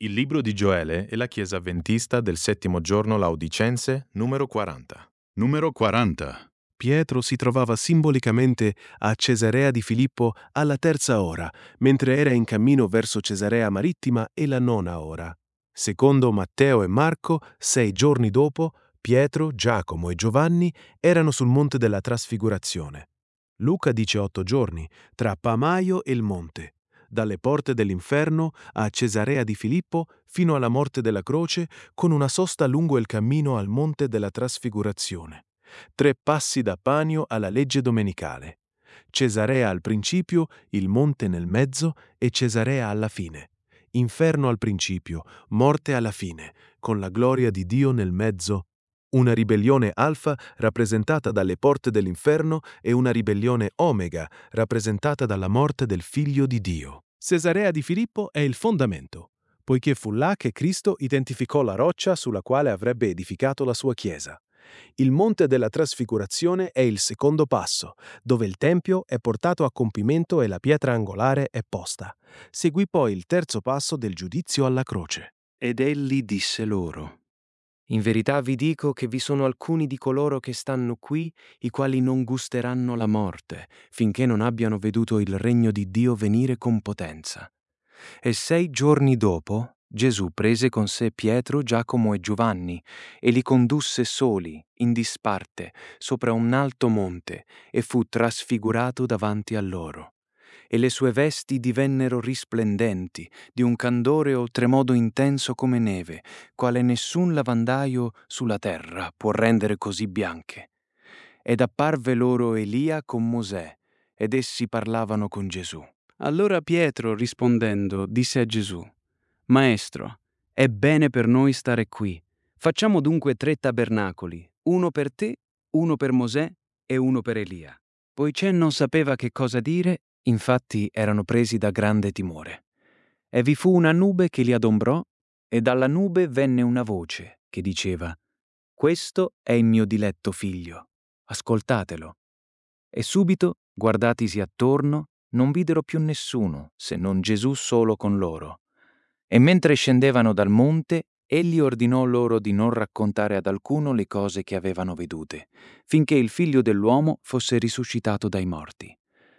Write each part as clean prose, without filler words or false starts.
Il libro di Gioele e la Chiesa Adventista del settimo giorno laodicense, numero 40. Numero 40. Pietro si trovava simbolicamente a Cesarea di Filippo alla terza ora, mentre era in cammino verso Cesarea Marittima e la nona ora. Secondo Matteo e Marco, 6 giorni dopo, Pietro, Giacomo e Giovanni erano sul monte della Trasfigurazione. Luca dice 8 giorni, tra Pamaio e il monte, dalle porte dell'inferno a Cesarea di Filippo fino alla morte della croce, con una sosta lungo il cammino al monte della Trasfigurazione. 3 passi da Panio alla legge domenicale. Cesarea al principio, il monte nel mezzo e Cesarea alla fine. Inferno al principio, morte alla fine, con la gloria di Dio nel mezzo. Una ribellione alfa rappresentata dalle porte dell'inferno e una ribellione omega rappresentata dalla morte del Figlio di Dio. Cesarea di Filippo è il fondamento, poiché fu là che Cristo identificò la roccia sulla quale avrebbe edificato la sua Chiesa. Il monte della Trasfigurazione è il secondo passo, dove il Tempio è portato a compimento e la pietra angolare è posta. Seguì poi il terzo passo del giudizio alla croce. Ed egli disse loro: In verità vi dico che vi sono alcuni di coloro che stanno qui, i quali non gusteranno la morte, finché non abbiano veduto il regno di Dio venire con potenza. E 6 giorni dopo, Gesù prese con sé Pietro, Giacomo e Giovanni e li condusse soli, in disparte, sopra un alto monte, e fu trasfigurato davanti a loro. E le sue vesti divennero risplendenti, di un candore oltremodo intenso come neve, quale nessun lavandaio sulla terra può rendere così bianche. Ed apparve loro Elia con Mosè, ed essi parlavano con Gesù. Allora Pietro, rispondendo, disse a Gesù: Maestro, è bene per noi stare qui. Facciamo dunque 3 tabernacoli, uno per te, uno per Mosè e uno per Elia. Poiché non sapeva che cosa dire, infatti erano presi da grande timore. E vi fu una nube che li adombrò, e dalla nube venne una voce che diceva: Questo è il mio diletto figlio, ascoltatelo. E subito, guardatisi attorno, non videro più nessuno, se non Gesù solo con loro. E mentre scendevano dal monte, egli ordinò loro di non raccontare ad alcuno le cose che avevano vedute, finché il Figlio dell'uomo fosse risuscitato dai morti.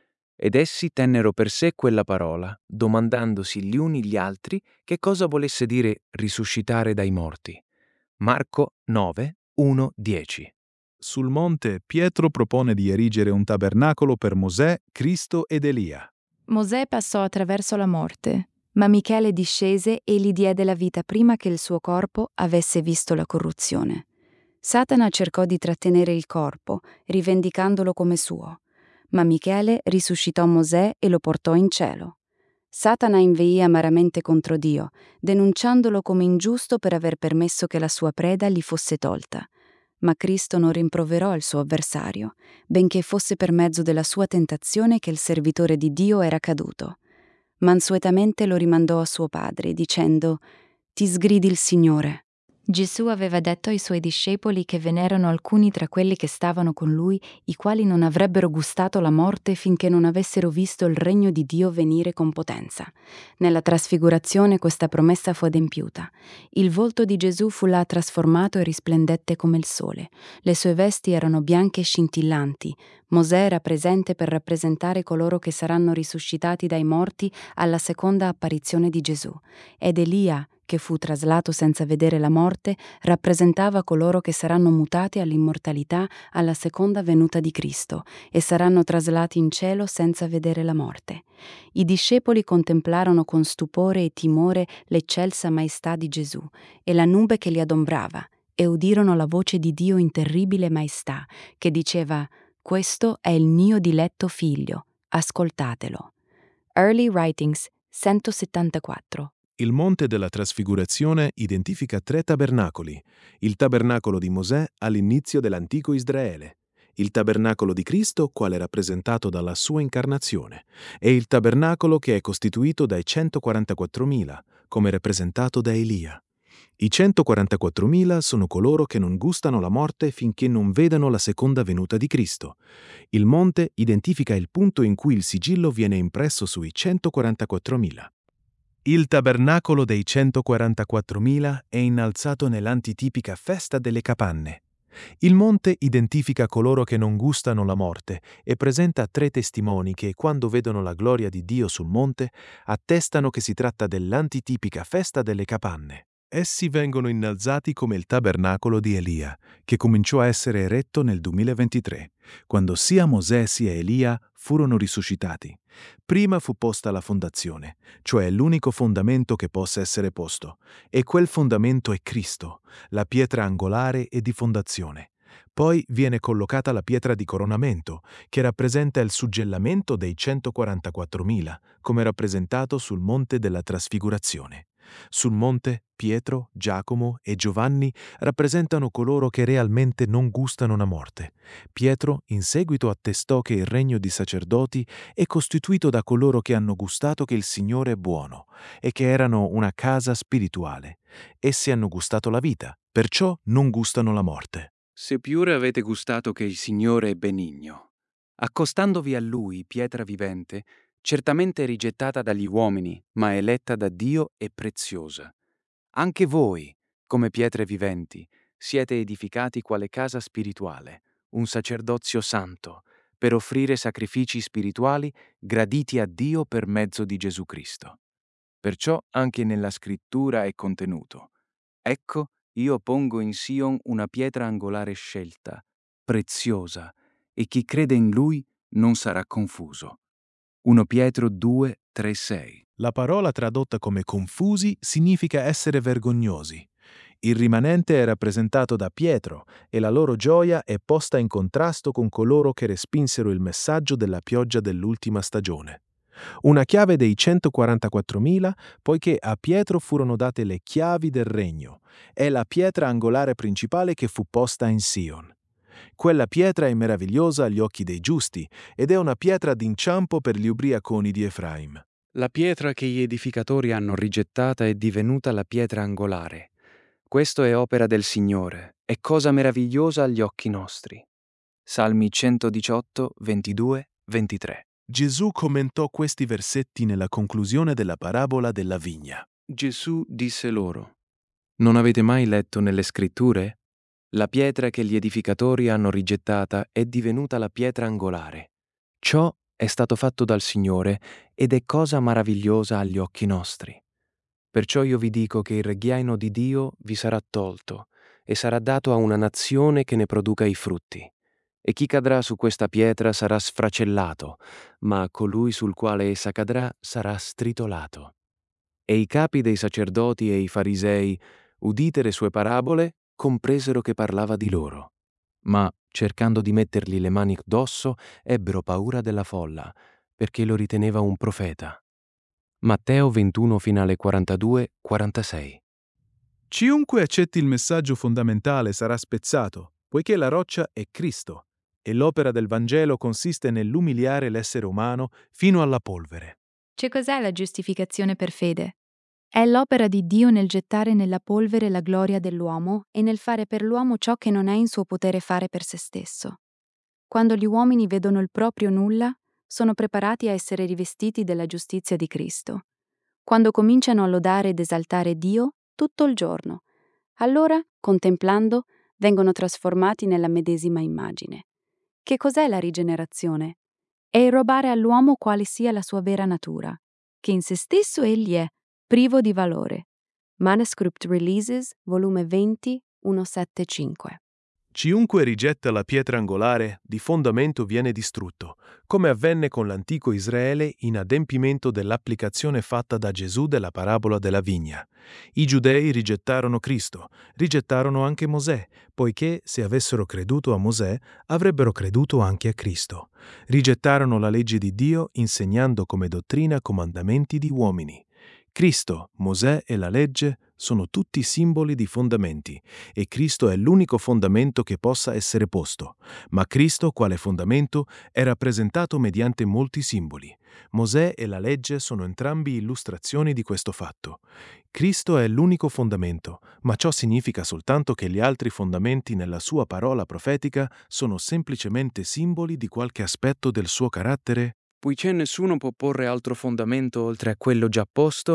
Ed essi tennero per sé quella parola, domandandosi gli uni gli altri che cosa volesse dire risuscitare dai morti. Marco 9, 1, 10. Sul monte Pietro propone di erigere un tabernacolo per Mosè, Cristo ed Elia. Mosè passò attraverso la morte, ma Michele discese e gli diede la vita prima che il suo corpo avesse visto la corruzione. Satana cercò di trattenere il corpo, rivendicandolo come suo, ma Michele risuscitò Mosè e lo portò in cielo. Satana inveì amaramente contro Dio, denunciandolo come ingiusto per aver permesso che la sua preda gli fosse tolta. Ma Cristo non rimproverò il suo avversario, benché fosse per mezzo della sua tentazione che il servitore di Dio era caduto. Mansuetamente lo rimandò a suo padre, dicendo: «Ti sgridi il Signore». Gesù aveva detto ai suoi discepoli che ve n'erano alcuni tra quelli che stavano con lui, i quali non avrebbero gustato la morte finché non avessero visto il regno di Dio venire con potenza. Nella trasfigurazione questa promessa fu adempiuta. Il volto di Gesù fu là trasformato e risplendette come il sole. Le sue vesti erano bianche e scintillanti. Mosè era presente per rappresentare coloro che saranno risuscitati dai morti alla seconda apparizione di Gesù. Ed Elia, che fu traslato senza vedere la morte, rappresentava coloro che saranno mutati all'immortalità alla seconda venuta di Cristo e saranno traslati in cielo senza vedere la morte. I discepoli contemplarono con stupore e timore l'eccelsa maestà di Gesù e la nube che li adombrava, e udirono la voce di Dio in terribile maestà, che diceva: «Questo è il mio diletto figlio, ascoltatelo». Early Writings 174. Il monte della Trasfigurazione identifica 3 tabernacoli: il tabernacolo di Mosè all'inizio dell'antico Israele, il tabernacolo di Cristo quale rappresentato dalla sua incarnazione e il tabernacolo che è costituito dai 144.000, come rappresentato da Elia. I 144.000 sono coloro che non gustano la morte finché non vedano la seconda venuta di Cristo. Il monte identifica il punto in cui il sigillo viene impresso sui 144.000. Il tabernacolo dei 144.000 è innalzato nell'antitipica festa delle capanne. Il monte identifica coloro che non gustano la morte e presenta 3 testimoni che, quando vedono la gloria di Dio sul monte, attestano che si tratta dell'antitipica festa delle capanne. Essi vengono innalzati come il tabernacolo di Elia, che cominciò a essere eretto nel 2023, quando sia Mosè sia Elia furono risuscitati. Prima fu posta la fondazione, cioè l'unico fondamento che possa essere posto, e quel fondamento è Cristo, la pietra angolare e di fondazione. Poi viene collocata la pietra di coronamento, che rappresenta il suggellamento dei 144.000, come rappresentato sul monte della Trasfigurazione. Sul monte, Pietro, Giacomo e Giovanni rappresentano coloro che realmente non gustano la morte. Pietro, in seguito, attestò che il regno di sacerdoti è costituito da coloro che hanno gustato che il Signore è buono e che erano una casa spirituale. Essi hanno gustato la vita, perciò non gustano la morte. Seppure avete gustato che il Signore è benigno, accostandovi a Lui, pietra vivente, certamente rigettata dagli uomini, ma eletta da Dio e preziosa. Anche voi, come pietre viventi, siete edificati quale casa spirituale, un sacerdozio santo, per offrire sacrifici spirituali graditi a Dio per mezzo di Gesù Cristo. Perciò anche nella scrittura è contenuto: ecco, io pongo in Sion una pietra angolare scelta, preziosa, e chi crede in lui non sarà confuso. 1 Pietro 2, 3, 6. La parola tradotta come confusi significa essere vergognosi. Il rimanente è rappresentato da Pietro e la loro gioia è posta in contrasto con coloro che respinsero il messaggio della pioggia dell'ultima stagione. Una chiave dei 144.000, poiché a Pietro furono date le chiavi del regno. È la pietra angolare principale che fu posta in Sion. Quella pietra è meravigliosa agli occhi dei giusti ed è una pietra d'inciampo per gli ubriaconi di Efraim. La pietra che gli edificatori hanno rigettata è divenuta la pietra angolare. Questo è opera del Signore, è cosa meravigliosa agli occhi nostri. Salmi 118, 22, 23. Gesù commentò questi versetti nella conclusione della parabola della vigna. Gesù disse loro: non avete mai letto nelle scritture? La pietra che gli edificatori hanno rigettata è divenuta la pietra angolare. Ciò è stato fatto dal Signore ed è cosa meravigliosa agli occhi nostri. Perciò io vi dico che il reggiano di Dio vi sarà tolto e sarà dato a una nazione che ne produca i frutti. E chi cadrà su questa pietra sarà sfracellato, ma colui sul quale essa cadrà sarà stritolato. E i capi dei sacerdoti e i farisei, udite le sue parabole, compresero che parlava di loro. Ma, cercando di mettergli le mani addosso, ebbero paura della folla, perché lo riteneva un profeta. Matteo 21, finale 42-46. Chiunque accetti il messaggio fondamentale sarà spezzato, poiché la roccia è Cristo, e l'opera del Vangelo consiste nell'umiliare l'essere umano fino alla polvere. Che cos'è la giustificazione per fede? È l'opera di Dio nel gettare nella polvere la gloria dell'uomo e nel fare per l'uomo ciò che non è in suo potere fare per se stesso. Quando gli uomini vedono il proprio nulla, sono preparati a essere rivestiti della giustizia di Cristo. Quando cominciano a lodare ed esaltare Dio tutto il giorno, allora, contemplando, vengono trasformati nella medesima immagine. Che cos'è la rigenerazione? È irrobare all'uomo quale sia la sua vera natura, che in se stesso egli è, privo di valore. Manuscript Releases, volume 20, 175. Chiunque rigetta la pietra angolare di fondamento viene distrutto, come avvenne con l'antico Israele in adempimento dell'applicazione fatta da Gesù della parabola della vigna. I giudei rigettarono Cristo, rigettarono anche Mosè, poiché se avessero creduto a Mosè avrebbero creduto anche a Cristo. Rigettarono la legge di Dio insegnando come dottrina comandamenti di uomini. Cristo, Mosè e la legge sono tutti simboli di fondamenti e Cristo è l'unico fondamento che possa essere posto, ma Cristo, quale fondamento, è rappresentato mediante molti simboli. Mosè e la legge sono entrambi illustrazioni di questo fatto. Cristo è l'unico fondamento, ma ciò significa soltanto che gli altri fondamenti nella sua parola profetica sono semplicemente simboli di qualche aspetto del suo carattere? Poiché nessuno può porre altro fondamento oltre a quello già posto,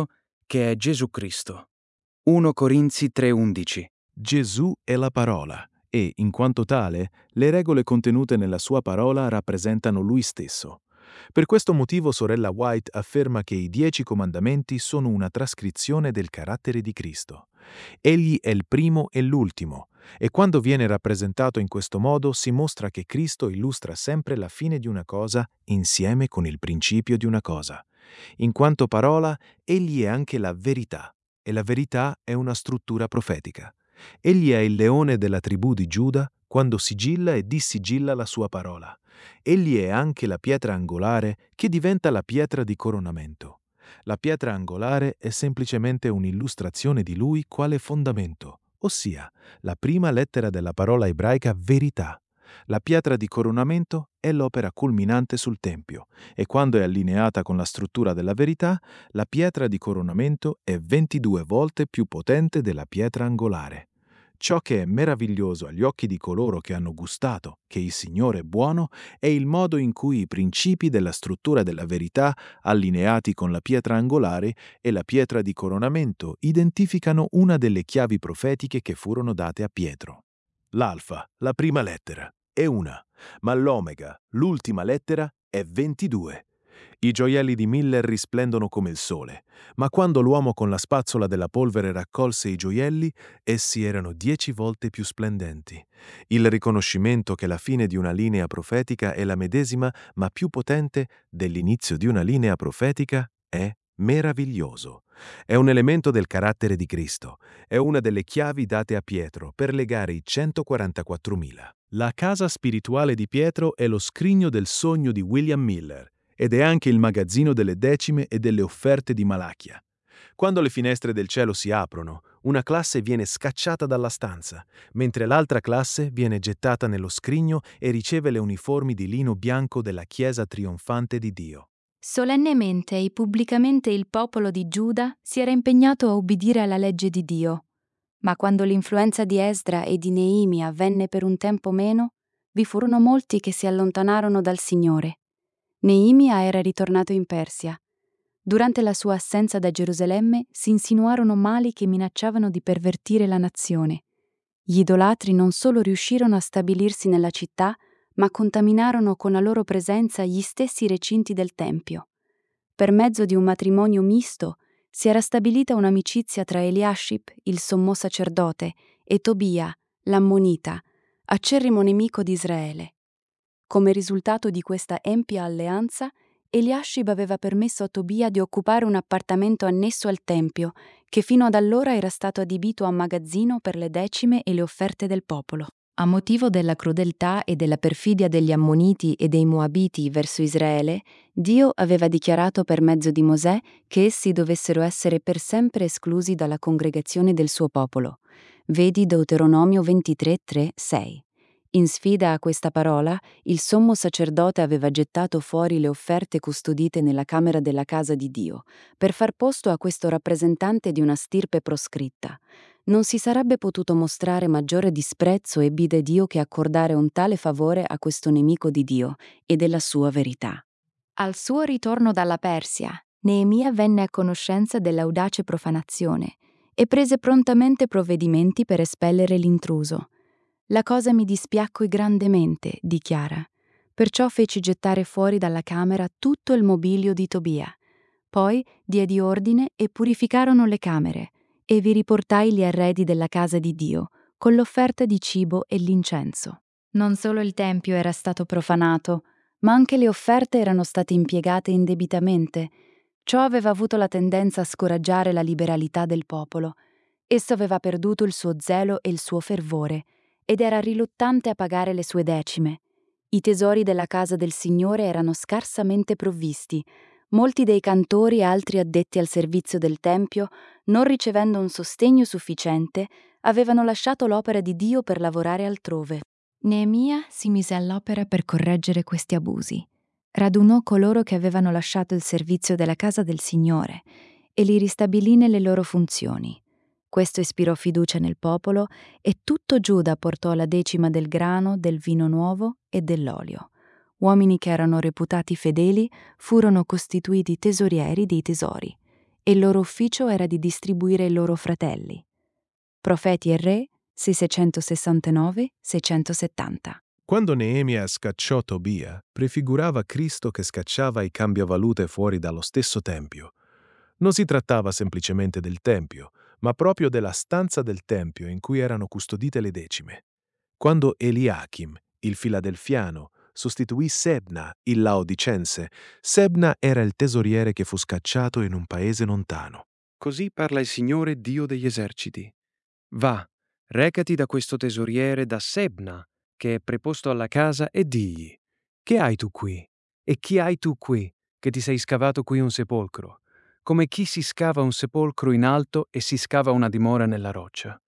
che è Gesù Cristo. 1 Corinzi 3:11. Gesù è la parola e, in quanto tale, le regole contenute nella sua parola rappresentano Lui stesso. Per questo motivo sorella White afferma che i 10 comandamenti sono una trascrizione del carattere di Cristo. Egli è il primo e l'ultimo, e quando viene rappresentato in questo modo si mostra che Cristo illustra sempre la fine di una cosa insieme con il principio di una cosa. In quanto parola, egli è anche la verità, e la verità è una struttura profetica. Egli è il leone della tribù di Giuda quando sigilla e dissigilla la sua parola. Egli è anche la pietra angolare che diventa la pietra di coronamento. La pietra angolare è semplicemente un'illustrazione di lui quale fondamento, ossia la prima lettera della parola ebraica verità. La pietra di coronamento è l'opera culminante sul Tempio e quando è allineata con la struttura della verità, la pietra di coronamento è 22 volte più potente della pietra angolare. Ciò che è meraviglioso agli occhi di coloro che hanno gustato che il Signore è buono è il modo in cui i principi della struttura della verità, allineati con la pietra angolare e la pietra di coronamento, identificano una delle chiavi profetiche che furono date a Pietro. L'alfa, la prima lettera, è una, ma l'omega, l'ultima lettera, è 22. I gioielli di Miller risplendono come il sole, ma quando l'uomo con la spazzola della polvere raccolse i gioielli, essi erano 10 volte più splendenti. Il riconoscimento che la fine di una linea profetica è la medesima, ma più potente, dell'inizio di una linea profetica è meraviglioso. È un elemento del carattere di Cristo. È una delle chiavi date a Pietro per legare i 144.000. La casa spirituale di Pietro è lo scrigno del sogno di William Miller ed è anche il magazzino delle decime e delle offerte di Malachia. Quando le finestre del cielo si aprono, una classe viene scacciata dalla stanza, mentre l'altra classe viene gettata nello scrigno e riceve le uniformi di lino bianco della Chiesa trionfante di Dio. Solennemente e pubblicamente il popolo di Giuda si era impegnato a ubbidire alla legge di Dio. Ma quando l'influenza di Esdra e di Neemia venne per un tempo meno, vi furono molti che si allontanarono dal Signore. Neemia era ritornato in Persia. Durante la sua assenza da Gerusalemme si insinuarono mali che minacciavano di pervertire la nazione. Gli idolatri non solo riuscirono a stabilirsi nella città, ma contaminarono con la loro presenza gli stessi recinti del Tempio. Per mezzo di un matrimonio misto si era stabilita un'amicizia tra Eliashib, il sommo sacerdote, e Tobia, l'ammonita, acerrimo nemico di Israele. Come risultato di questa empia alleanza, Eliashib aveva permesso a Tobia di occupare un appartamento annesso al Tempio, che fino ad allora era stato adibito a magazzino per le decime e le offerte del popolo. A motivo della crudeltà e della perfidia degli Ammoniti e dei Moabiti verso Israele, Dio aveva dichiarato per mezzo di Mosè che essi dovessero essere per sempre esclusi dalla congregazione del suo popolo. Vedi Deuteronomio 23:3-6. In sfida a questa parola, il sommo sacerdote aveva gettato fuori le offerte custodite nella camera della casa di Dio, per far posto a questo rappresentante di una stirpe proscritta. Non si sarebbe potuto mostrare maggiore disprezzo e bide Dio che accordare un tale favore a questo nemico di Dio e della sua verità. Al suo ritorno dalla Persia, Neemia venne a conoscenza dell'audace profanazione e prese prontamente provvedimenti per espellere l'intruso. La cosa mi dispiacque grandemente, dichiara. Perciò feci gettare fuori dalla camera tutto il mobilio di Tobia. Poi diedi ordine e purificarono le camere, e vi riportai gli arredi della casa di Dio, con l'offerta di cibo e l'incenso. Non solo il tempio era stato profanato, ma anche le offerte erano state impiegate indebitamente. Ciò aveva avuto la tendenza a scoraggiare la liberalità del popolo. Esso aveva perduto il suo zelo e il suo fervore, ed era riluttante a pagare le sue decime. I tesori della casa del Signore erano scarsamente provvisti. Molti dei cantori e altri addetti al servizio del Tempio, non ricevendo un sostegno sufficiente, avevano lasciato l'opera di Dio per lavorare altrove. Neemia si mise all'opera per correggere questi abusi. Radunò coloro che avevano lasciato il servizio della casa del Signore e li ristabilì nelle loro funzioni. Questo ispirò fiducia nel popolo e tutto Giuda portò la decima del grano, del vino nuovo e dell'olio. Uomini che erano reputati fedeli furono costituiti tesorieri dei tesori. e il loro ufficio era di distribuire i loro fratelli. Profeti e Re 669-670. Quando Neemia scacciò Tobia, prefigurava Cristo che scacciava i cambiavalute fuori dallo stesso tempio. Non si trattava semplicemente del tempio, ma proprio della stanza del tempio in cui erano custodite le decime. Quando Eliachim, il filadelfiano, sostituì Sebna, il laodicense, Sebna era il tesoriere che fu scacciato in un paese lontano. Così parla il Signore Dio degli eserciti. Va, recati da questo tesoriere da Sebna, che è preposto alla casa, e digli: che hai tu qui? E chi hai tu qui, che ti sei scavato qui un sepolcro? Come chi si scava un sepolcro in alto e si scava una dimora nella roccia.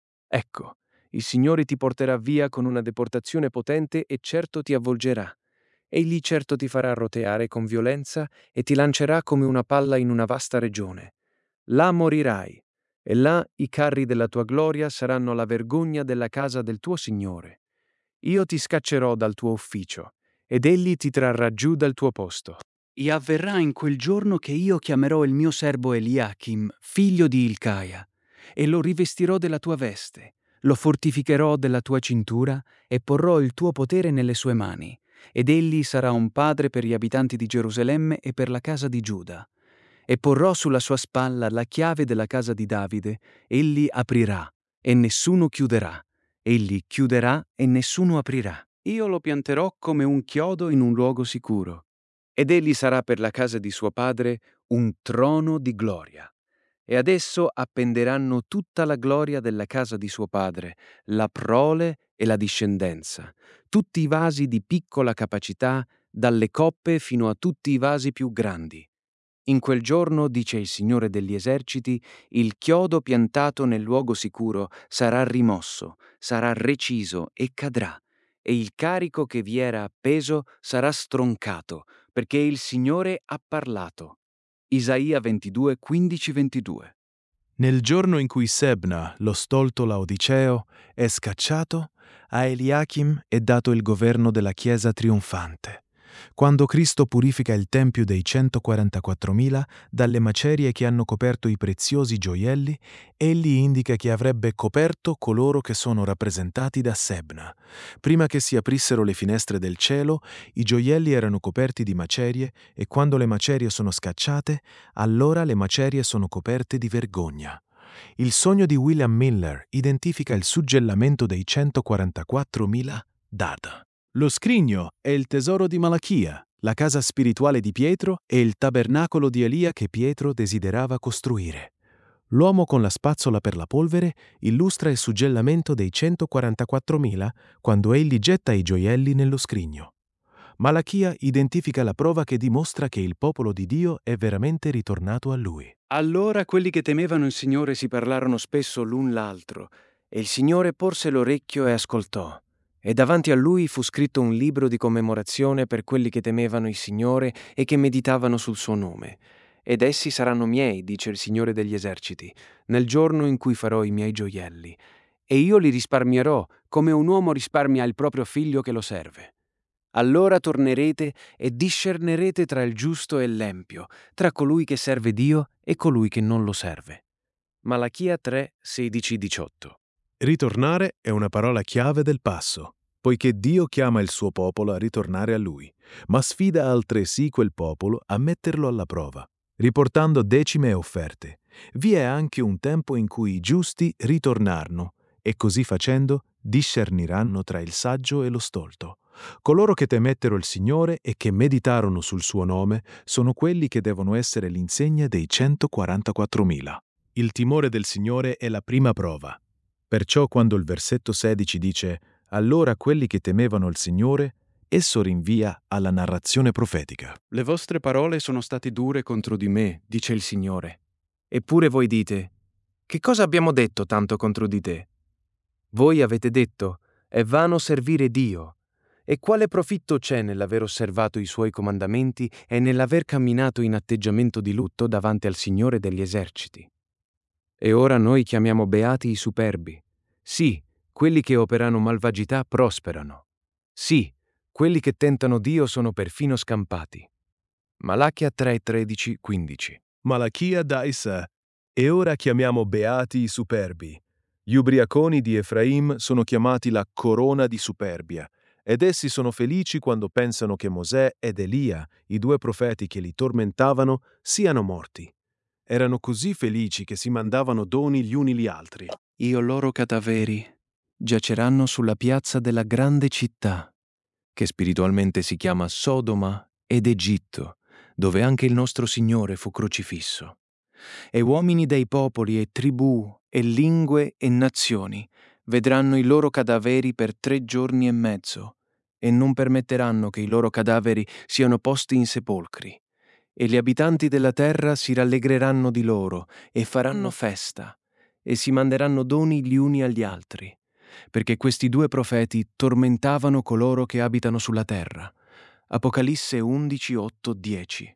Ecco, il Signore ti porterà via con una deportazione potente e certo ti avvolgerà. Egli certo ti farà roteare con violenza e ti lancerà come una palla in una vasta regione. Là morirai, e là i carri della tua gloria saranno la vergogna della casa del tuo Signore. Io ti scaccerò dal tuo ufficio, ed egli ti trarrà giù dal tuo posto. E avverrà in quel giorno che io chiamerò il mio servo Eliachim, figlio di Ilcaia, e lo rivestirò della tua veste, lo fortificherò della tua cintura e porrò il tuo potere nelle sue mani, ed egli sarà un padre per gli abitanti di Gerusalemme e per la casa di Giuda. E porrò sulla sua spalla la chiave della casa di Davide, egli aprirà e nessuno chiuderà, egli chiuderà e nessuno aprirà. Io lo pianterò come un chiodo in un luogo sicuro. Ed egli sarà per la casa di suo padre un trono di gloria. E ad esso appenderanno tutta la gloria della casa di suo padre, la prole e la discendenza, tutti i vasi di piccola capacità, dalle coppe fino a tutti i vasi più grandi. In quel giorno, dice il Signore degli eserciti, il chiodo piantato nel luogo sicuro sarà rimosso, sarà reciso e cadrà, e il carico che vi era appeso sarà stroncato, perché il Signore ha parlato. Isaia 22, 15-22. Nel giorno in cui Sebna, lo stolto laodiceo, è scacciato, a Eliachim è dato il governo della Chiesa trionfante. Quando Cristo purifica il tempio dei 144.000 dalle macerie che hanno coperto i preziosi gioielli, egli indica che avrebbe coperto coloro che sono rappresentati da Sebna. Prima che si aprissero le finestre del cielo, i gioielli erano coperti di macerie e quando le macerie sono scacciate, allora le macerie sono coperte di vergogna. Il sogno di William Miller identifica il suggellamento dei 144.000 data. Lo scrigno è il tesoro di Malachia, la casa spirituale di Pietro e il tabernacolo di Elia che Pietro desiderava costruire. L'uomo con la spazzola per la polvere illustra il suggellamento dei 144.000 quando egli getta i gioielli nello scrigno. Malachia identifica la prova che dimostra che il popolo di Dio è veramente ritornato a lui. Allora quelli che temevano il Signore si parlarono spesso l'un l'altro, e il Signore porse l'orecchio e ascoltò. E davanti a lui fu scritto un libro di commemorazione per quelli che temevano il Signore e che meditavano sul suo nome. Ed essi saranno miei, dice il Signore degli eserciti, nel giorno in cui farò i miei gioielli. E io li risparmierò, come un uomo risparmia il proprio figlio che lo serve. Allora tornerete e discernerete tra il giusto e l'empio, tra colui che serve Dio e colui che non lo serve. Malachia 3, 16-18. Ritornare è una parola chiave del passo, poiché Dio chiama il suo popolo a ritornare a Lui, ma sfida altresì quel popolo a metterlo alla prova, riportando decime e offerte. Vi è anche un tempo in cui i giusti ritornarono e così facendo discerniranno tra il saggio e lo stolto. Coloro che temettero il Signore e che meditarono sul suo nome sono quelli che devono essere l'insegna dei 144.000. Il timore del Signore è la prima prova. Perciò quando il versetto 16 dice «Allora quelli che temevano il Signore», esso rinvia alla narrazione profetica. Le vostre parole sono state dure contro di me, dice il Signore. Eppure voi dite, che cosa abbiamo detto tanto contro di te? Voi avete detto, è vano servire Dio. E quale profitto c'è nell'aver osservato i suoi comandamenti e nell'aver camminato in atteggiamento di lutto davanti al Signore degli eserciti? E ora noi chiamiamo beati i superbi. Sì, quelli che operano malvagità prosperano. Sì, quelli che tentano Dio sono perfino scampati. Malachia 3, 13, 15. Malachia da Isà. E ora chiamiamo beati i superbi. Gli ubriaconi di Efraim sono chiamati la corona di superbia, ed essi sono felici quando pensano che Mosè ed Elia, i due profeti che li tormentavano, siano morti. Erano così felici che si mandavano doni gli uni gli altri. I loro cadaveri giaceranno sulla piazza della grande città, che spiritualmente si chiama Sodoma ed Egitto, dove anche il nostro Signore fu crocifisso. E uomini dei popoli e tribù e lingue e nazioni vedranno i loro cadaveri per 3 giorni e mezzo, e non permetteranno che i loro cadaveri siano posti in sepolcri. E gli abitanti della terra si rallegreranno di loro e faranno festa, e si manderanno doni gli uni agli altri, perché questi due profeti tormentavano coloro che abitano sulla terra. Apocalisse 11, 8, 10.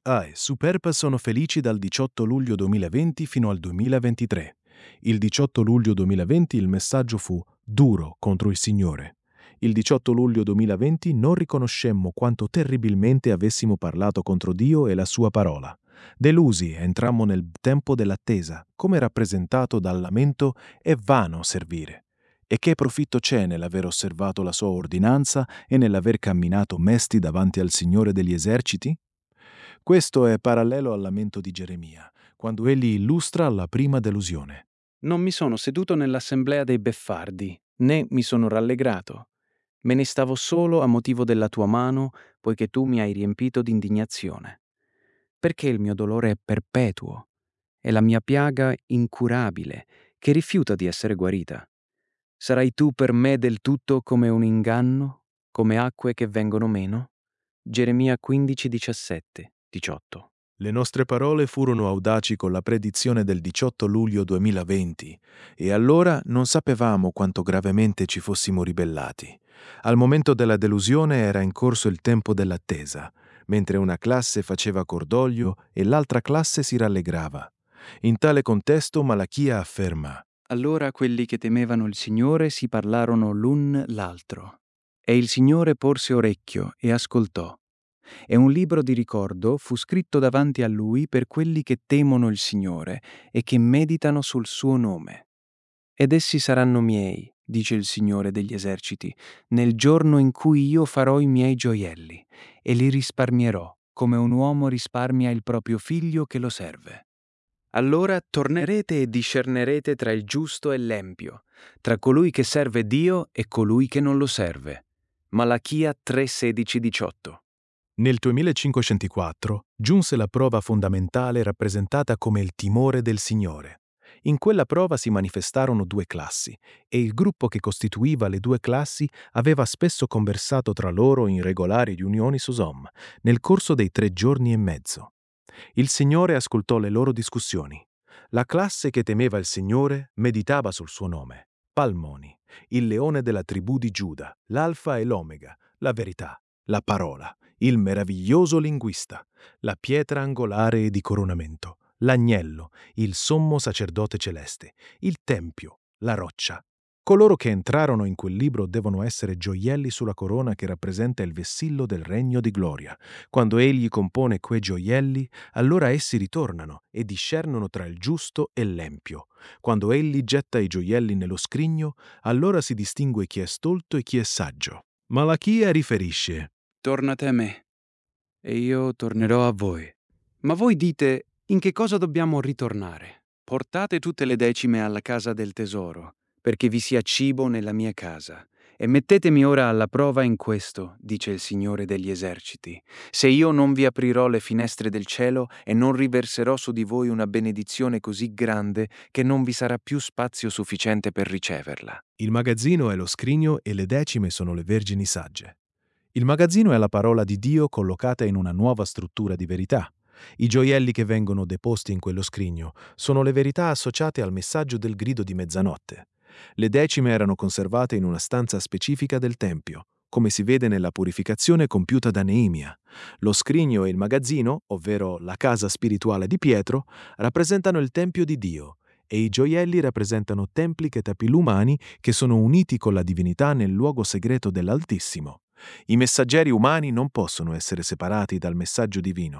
Superb sono felici dal 18 luglio 2020 fino al 2023. Il 18 luglio 2020 il messaggio fu duro contro il Signore. Il 18 luglio 2020 non riconoscemmo quanto terribilmente avessimo parlato contro Dio e la sua parola. Delusi entrammo nel tempo dell'attesa, come rappresentato dal lamento è vano servire. E che profitto c'è nell'aver osservato la sua ordinanza e nell'aver camminato mesti davanti al Signore degli eserciti? Questo è parallelo al lamento di Geremia, quando egli illustra la prima delusione. Non mi sono seduto nell'assemblea dei beffardi, né mi sono rallegrato. Me ne stavo solo a motivo della tua mano, poiché tu mi hai riempito di indignazione. Perché il mio dolore è perpetuo, e la mia piaga incurabile, che rifiuta di essere guarita. Sarai tu per me del tutto come un inganno, come acque che vengono meno? Geremia 15, 17, 18. Le nostre parole furono audaci con la predizione del 18 luglio 2020 e allora non sapevamo quanto gravemente ci fossimo ribellati. Al momento della delusione era in corso il tempo dell'attesa, mentre una classe faceva cordoglio e l'altra classe si rallegrava. In tale contesto Malachia afferma: Allora quelli che temevano il Signore si parlarono l'un l'altro. E il Signore porse orecchio e ascoltò. E un libro di ricordo fu scritto davanti a lui per quelli che temono il Signore e che meditano sul suo nome. Ed essi saranno miei, dice il Signore degli eserciti, nel giorno in cui io farò i miei gioielli, e li risparmierò, come un uomo risparmia il proprio figlio che lo serve. Allora tornerete e discernerete tra il giusto e l'empio, tra colui che serve Dio e colui che non lo serve. Malachia 3, 16, 18. Nel 2504 giunse la prova fondamentale rappresentata come il timore del Signore. In quella prova si manifestarono due classi e il gruppo che costituiva le due classi aveva spesso conversato tra loro in regolari riunioni Sosom nel corso dei 3 giorni e mezzo. Il Signore ascoltò le loro discussioni. La classe che temeva il Signore meditava sul suo nome, Palmoni, il leone della tribù di Giuda, l'Alfa e l'Omega, la verità, la parola, il meraviglioso linguista, la pietra angolare di coronamento, l'agnello, il sommo sacerdote celeste, il tempio, la roccia. Coloro che entrarono in quel libro devono essere gioielli sulla corona che rappresenta il vessillo del regno di gloria. Quando egli compone quei gioielli, allora essi ritornano e discernono tra il giusto e l'empio. Quando egli getta i gioielli nello scrigno, allora si distingue chi è stolto e chi è saggio. Malachia riferisce: Tornate a me, e io tornerò a voi. Ma voi dite, in che cosa dobbiamo ritornare? Portate tutte le decime alla casa del tesoro, perché vi sia cibo nella mia casa. E mettetemi ora alla prova in questo, dice il Signore degli eserciti, se io non vi aprirò le finestre del cielo e non riverserò su di voi una benedizione così grande che non vi sarà più spazio sufficiente per riceverla. Il magazzino è lo scrigno e le decime sono le vergini sagge. Il magazzino è la parola di Dio collocata in una nuova struttura di verità. I gioielli che vengono deposti in quello scrigno sono le verità associate al messaggio del grido di mezzanotte. Le decime erano conservate in una stanza specifica del Tempio, come si vede nella purificazione compiuta da Neemia. Lo scrigno e il magazzino, ovvero la casa spirituale di Pietro, rappresentano il Tempio di Dio, e i gioielli rappresentano templi umani che sono uniti con la divinità nel luogo segreto dell'Altissimo. I messaggeri umani non possono essere separati dal messaggio divino.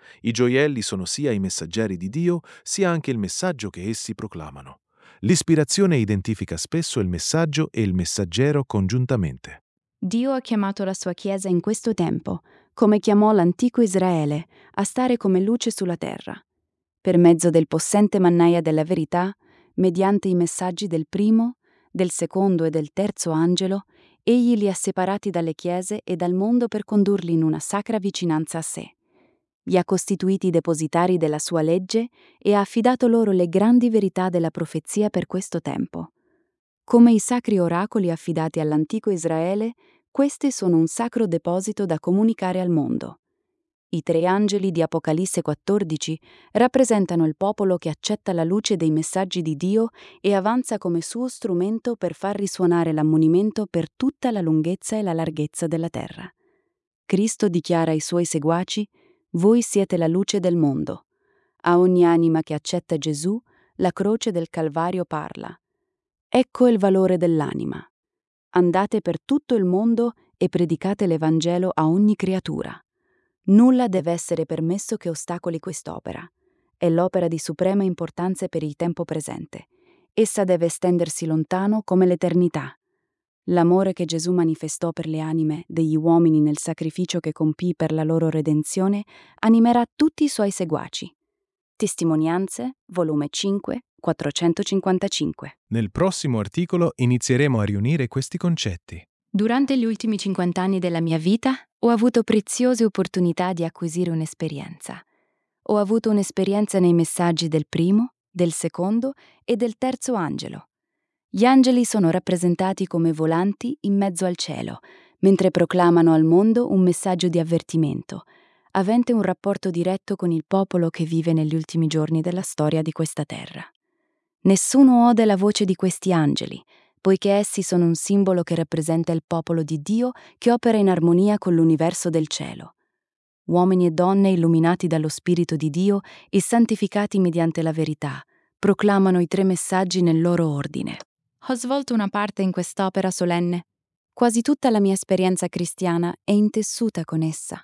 I gioielli sono sia i messaggeri di Dio, sia anche il messaggio che essi proclamano. L'ispirazione identifica spesso il messaggio e il messaggero congiuntamente. Dio ha chiamato la sua Chiesa in questo tempo, come chiamò l'antico Israele, a stare come luce sulla terra. Per mezzo del possente mannaia della verità, mediante i messaggi del primo, del secondo e del terzo angelo, egli li ha separati dalle chiese e dal mondo per condurli in una sacra vicinanza a sé. Li ha costituiti depositari della sua legge e ha affidato loro le grandi verità della profezia per questo tempo. Come i sacri oracoli affidati all'antico Israele, questi sono un sacro deposito da comunicare al mondo. I 3 angeli di Apocalisse 14 rappresentano il popolo che accetta la luce dei messaggi di Dio e avanza come suo strumento per far risuonare l'ammonimento per tutta la lunghezza e la larghezza della terra. Cristo dichiara ai suoi seguaci: «Voi siete la luce del mondo». A ogni anima che accetta Gesù, la croce del Calvario parla. Ecco il valore dell'anima. Andate per tutto il mondo e predicate l'Evangelo a ogni creatura. Nulla deve essere permesso che ostacoli quest'opera. È l'opera di suprema importanza per il tempo presente. Essa deve estendersi lontano come l'eternità. L'amore che Gesù manifestò per le anime degli uomini nel sacrificio che compì per la loro redenzione animerà tutti i suoi seguaci. Testimonianze, volume 5, 455. Nel prossimo articolo inizieremo a riunire questi concetti. Durante gli ultimi 50 anni della mia vita ho avuto preziose opportunità di acquisire un'esperienza. Ho avuto un'esperienza nei messaggi del primo, del secondo e del terzo angelo. Gli angeli sono rappresentati come volanti in mezzo al cielo, mentre proclamano al mondo un messaggio di avvertimento, avente un rapporto diretto con il popolo che vive negli ultimi giorni della storia di questa terra. Nessuno ode la voce di questi angeli, poiché essi sono un simbolo che rappresenta il popolo di Dio che opera in armonia con l'universo del cielo. Uomini e donne illuminati dallo Spirito di Dio e santificati mediante la verità, proclamano i 3 messaggi nel loro ordine. Ho svolto una parte in quest'opera solenne. Quasi tutta la mia esperienza cristiana è intessuta con essa.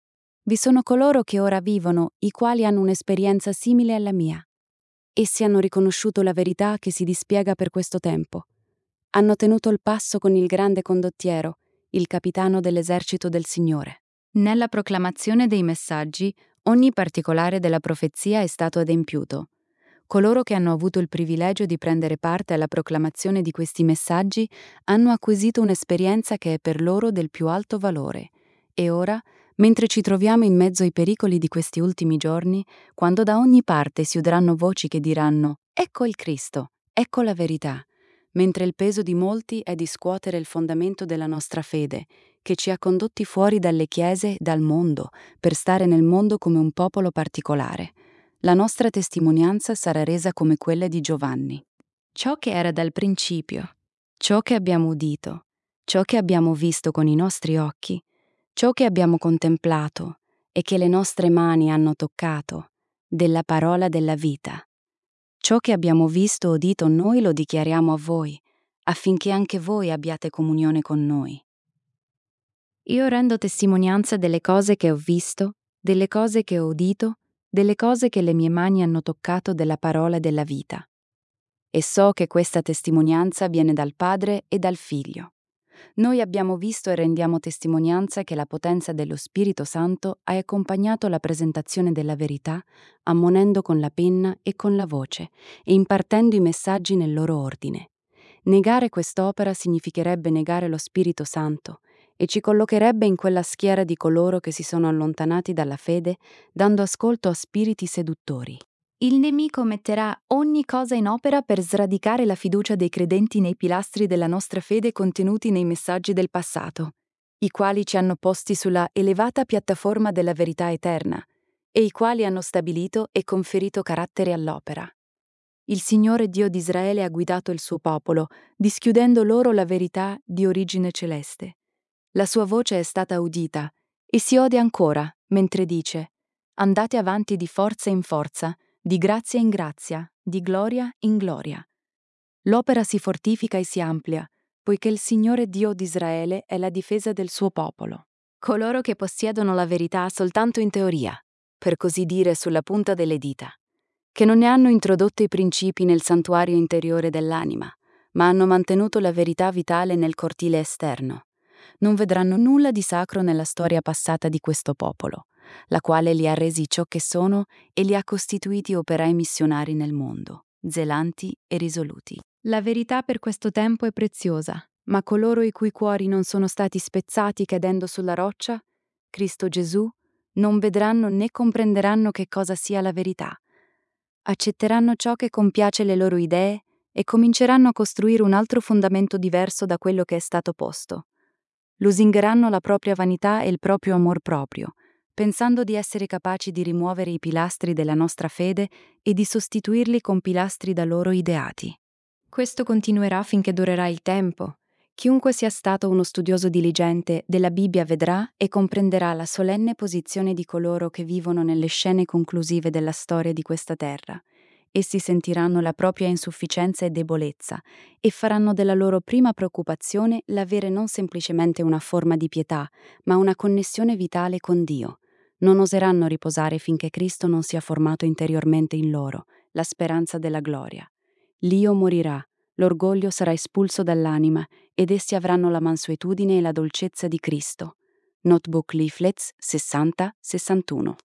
Vi sono coloro che ora vivono, i quali hanno un'esperienza simile alla mia. Essi hanno riconosciuto la verità che si dispiega per questo tempo. Hanno tenuto il passo con il grande condottiero, il capitano dell'esercito del Signore. Nella proclamazione dei messaggi, ogni particolare della profezia è stato adempiuto. Coloro che hanno avuto il privilegio di prendere parte alla proclamazione di questi messaggi hanno acquisito un'esperienza che è per loro del più alto valore. E ora, mentre ci troviamo in mezzo ai pericoli di questi ultimi giorni, quando da ogni parte si udranno voci che diranno «Ecco il Cristo, ecco la verità», mentre il peso di molti è di scuotere il fondamento della nostra fede, che ci ha condotti fuori dalle chiese e dal mondo, per stare nel mondo come un popolo particolare. La nostra testimonianza sarà resa come quella di Giovanni. Ciò che era dal principio, ciò che abbiamo udito, ciò che abbiamo visto con i nostri occhi, ciò che abbiamo contemplato e che le nostre mani hanno toccato, della parola della vita. Ciò che abbiamo visto o udito noi lo dichiariamo a voi, affinché anche voi abbiate comunione con noi. Io rendo testimonianza delle cose che ho visto, delle cose che ho udito, delle cose che le mie mani hanno toccato della parola della vita. E so che questa testimonianza viene dal Padre e dal Figlio. Noi abbiamo visto e rendiamo testimonianza che la potenza dello Spirito Santo ha accompagnato la presentazione della verità, ammonendo con la penna e con la voce, e impartendo i messaggi nel loro ordine. Negare quest'opera significherebbe negare lo Spirito Santo, e ci collocherebbe in quella schiera di coloro che si sono allontanati dalla fede, dando ascolto a spiriti seduttori. Il nemico metterà ogni cosa in opera per sradicare la fiducia dei credenti nei pilastri della nostra fede contenuti nei messaggi del passato, i quali ci hanno posti sulla elevata piattaforma della verità eterna, e i quali hanno stabilito e conferito carattere all'opera. Il Signore Dio di Israele ha guidato il suo popolo, dischiudendo loro la verità di origine celeste. La sua voce è stata udita, e si ode ancora, mentre dice: «Andate avanti di forza in forza, di grazia in grazia, di gloria in gloria». L'opera si fortifica e si amplia, poiché il Signore Dio di Israele è la difesa del suo popolo. Coloro che possiedono la verità soltanto in teoria per così dire, sulla punta delle dita, che non ne hanno introdotto i principi nel santuario interiore dell'anima, ma hanno mantenuto la verità vitale nel cortile esterno. Non vedranno nulla di sacro nella storia passata di questo popolo, la quale li ha resi ciò che sono e li ha costituiti operai missionari nel mondo, zelanti e risoluti. La verità per questo tempo è preziosa, ma coloro i cui cuori non sono stati spezzati cadendo sulla roccia, Cristo Gesù, non vedranno né comprenderanno che cosa sia la verità. Accetteranno ciò che compiace le loro idee e cominceranno a costruire un altro fondamento diverso da quello che è stato posto. Lusingheranno la propria vanità e il proprio amor proprio, pensando di essere capaci di rimuovere i pilastri della nostra fede e di sostituirli con pilastri da loro ideati. Questo continuerà finché durerà il tempo. Chiunque sia stato uno studioso diligente della Bibbia vedrà e comprenderà la solenne posizione di coloro che vivono nelle scene conclusive della storia di questa terra. Essi sentiranno la propria insufficienza e debolezza e faranno della loro prima preoccupazione l'avere non semplicemente una forma di pietà, ma una connessione vitale con Dio. Non oseranno riposare finché Cristo non sia formato interiormente in loro, la speranza della gloria. L'io morirà, l'orgoglio sarà espulso dall'anima ed essi avranno la mansuetudine e la dolcezza di Cristo. Notebook Leaflets 60-61